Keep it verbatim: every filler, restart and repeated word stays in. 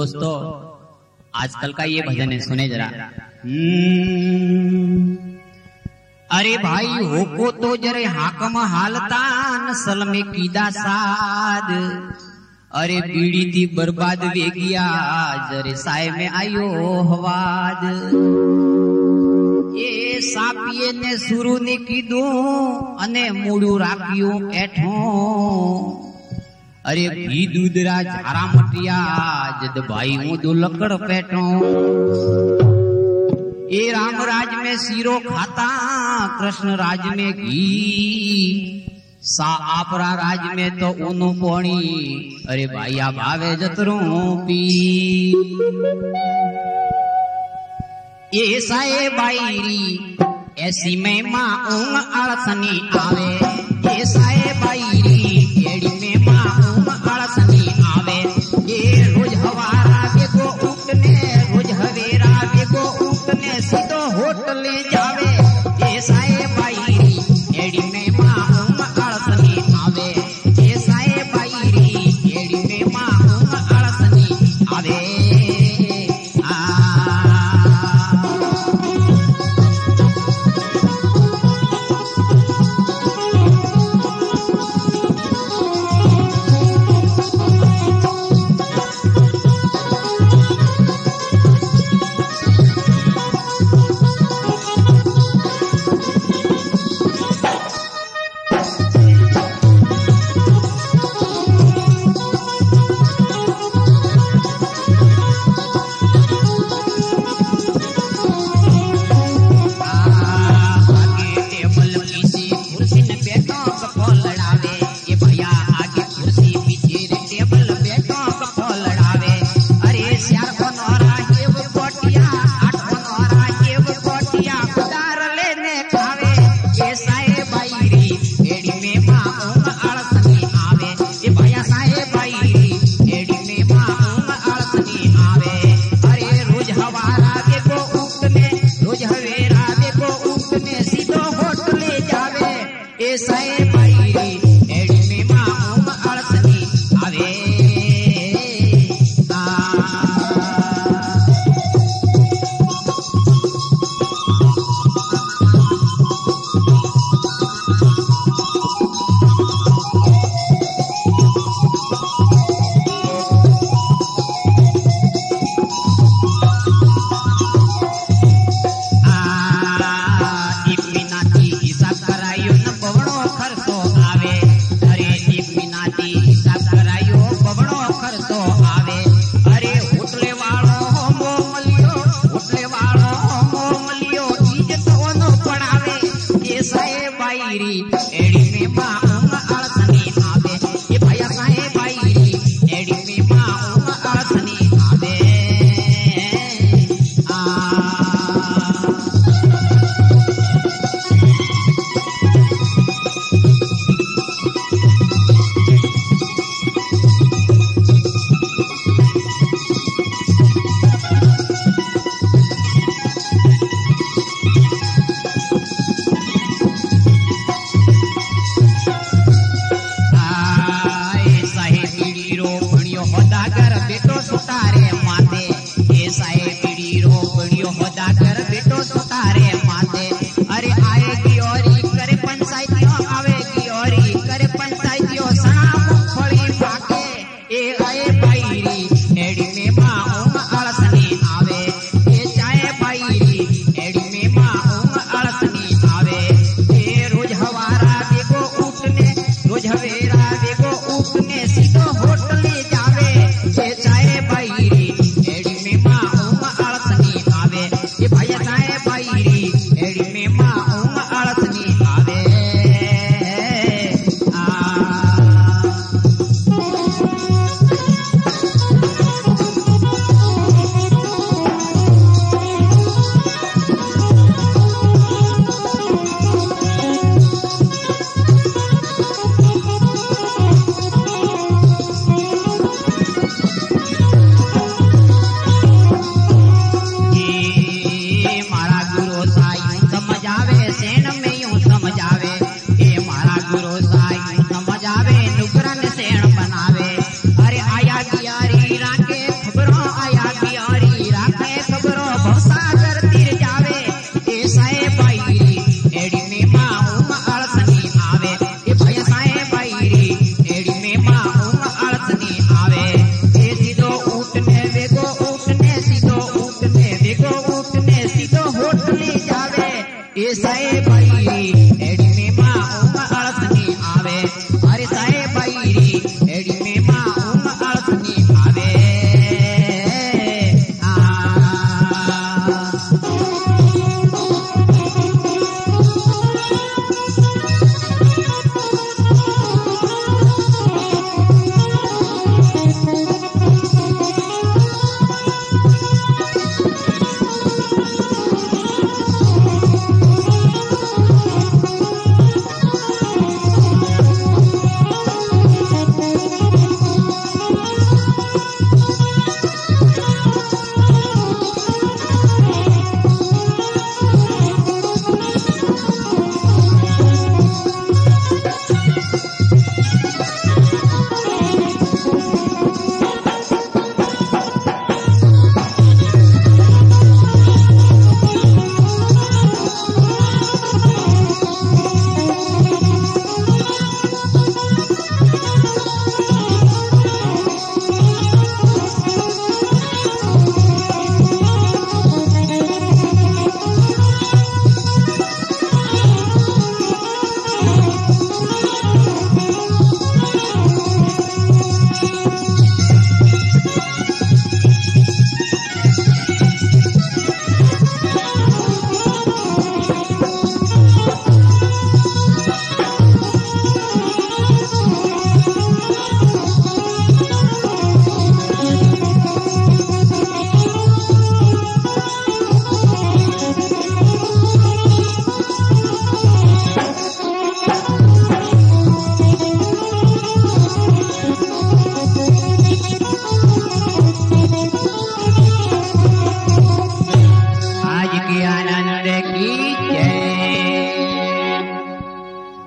दोस्तों आजकल का ये भजन है, सुने जरा। अरे भाई होको तो जरे हाकम हालता नसल में कीदा साद, अरे बीड़ी थी बर्बाद वे गया जरे साय में आयो हवाद। ये सापिये ने शुरू ने कीधु अने मूडू राख्यू एठो, अरे घी दूधरा झारा मटिया जद भाई हूँ दो लकड़ पेटो। ये राम राज में सीरो खाता कृष्ण राज में घी, सा आपरा राज में तो ऊनु पोणी, अरे भाई आप आवे जतरू पी। ये साए बाईरी ऐसी में माँ ऊंग अड़सनी आवे, ये साए बाईरी एड़ी में माँ ऊंग अड़सनी आवे। ये रोज हवारा के को उठने रोज हवेरा के को उठने सीधो होटले जावे। ये साए बाईरी एड़ी में माँ ऊंग अड़सनी आवे, ये साए बाईरी एड़ी में माँ ऊंग अड़सनी आवे। एड़ी में माँ